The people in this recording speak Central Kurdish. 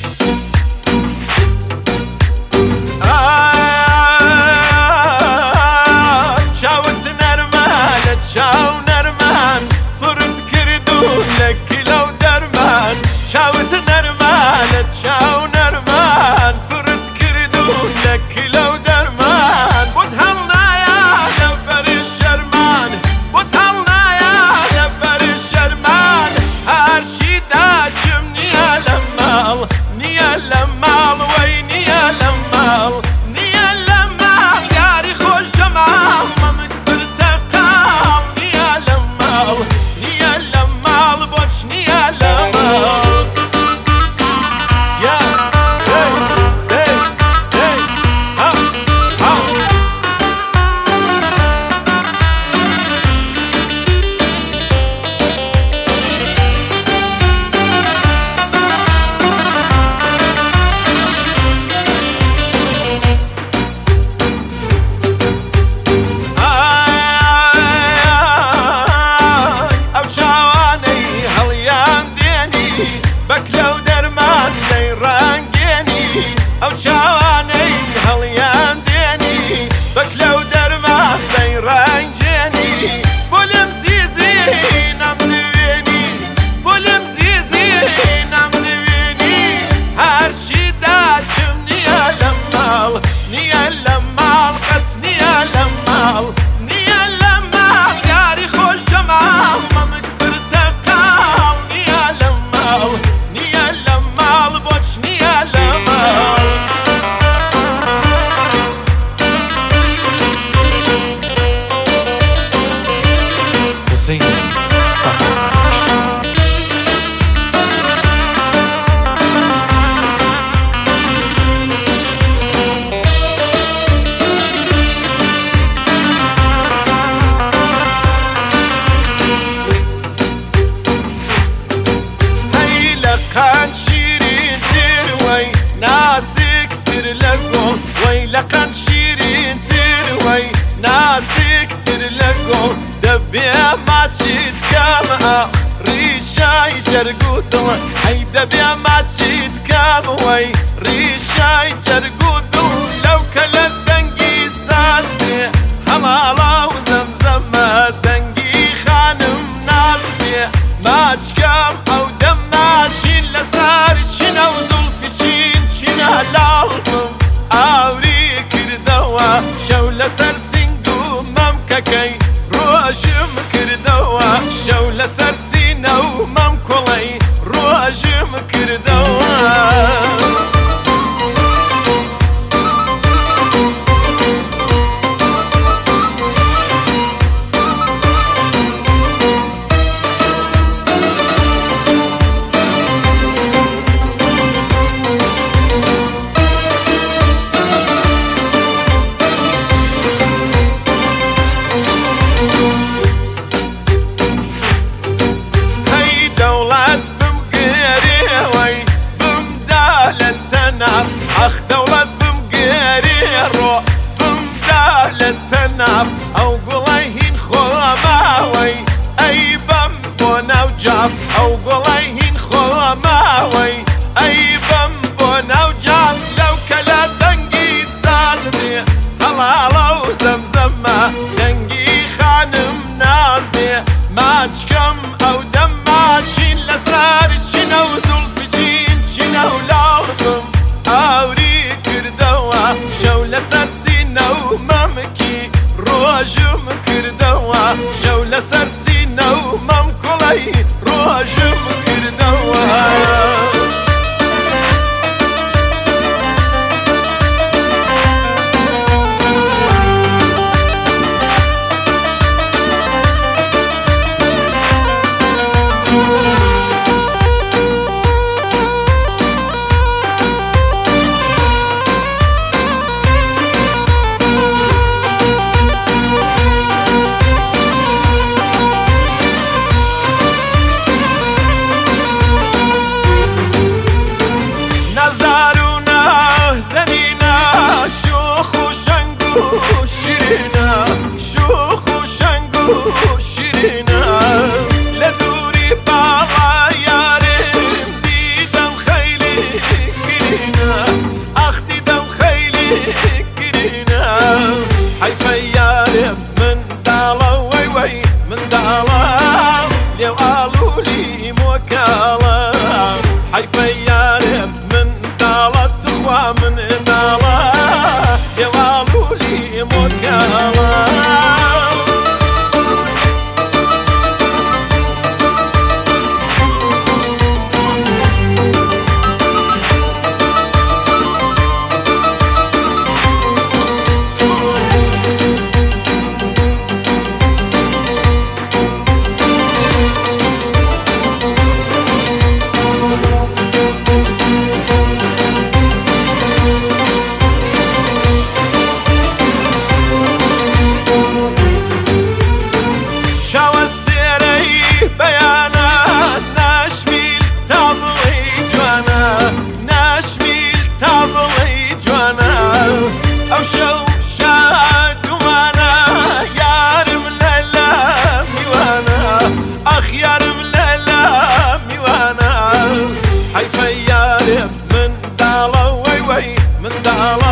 لقد شيرين تروي ناسك ترلقو دبي ما تشيت كام ريشاي جرقودو هاي دبي ما تشيت كام وي ريشاي جرقودو لو كلت دنقي سازدي حلالا وزمزم دنقي خانم نازدي ما تشكام او دماشين لسار تشينا وزلفي تشينا لالكم ئاوری کردەوە شەو لەسەر سینگو مەمکەکەی ڕۆژم کردەوە شەو لەسەر سینە و مەم کوڵەی ڕۆژم کردەوە أخ دولت بمقيري رو بمدال التناف أو قليهن خواماوي أي بم بونا وجاف أو قليهن خواماوي أي بم بونا وجاف لو كلا دنقي سازدي هلالا وزمزم دنقي خانم نازدي ما تشكم أو دماشين لسار تشينا وزلفي تشينا ولاركم ئاوری کردەوە شەو لەسەر سینە و مەمکی ڕۆژم کردەوە شەو لەسەر سینە و مەم کوڵەی ڕۆژم کردەوە شيرينا لدوري باغا يارم ديدم خيلي حوشة وشاد ومانا يارم للامي وانا اخ يارم للامي وانا حيفا يارم من دالا وي وي من دالا